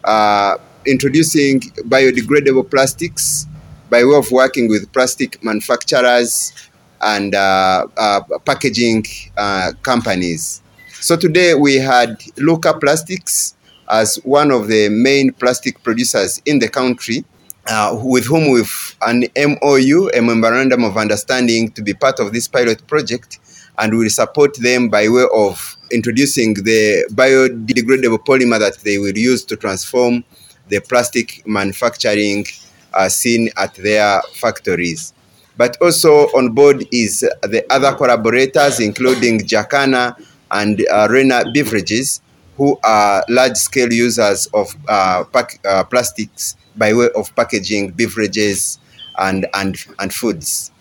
introducing biodegradable plastics by way of working with plastic manufacturers and packaging companies. So today we had Luca Plastics as one of the main plastic producers in the country, with whom we've an MOU, a Memorandum of Understanding, to be part of this pilot project, and we'll support them by way of introducing the biodegradable polymer that they will use to transform the plastic manufacturing scene at their factories. But also on board is the other collaborators, including Jacana and Rena Beverages, who are large-scale users of plastics by way of packaging beverages and foods.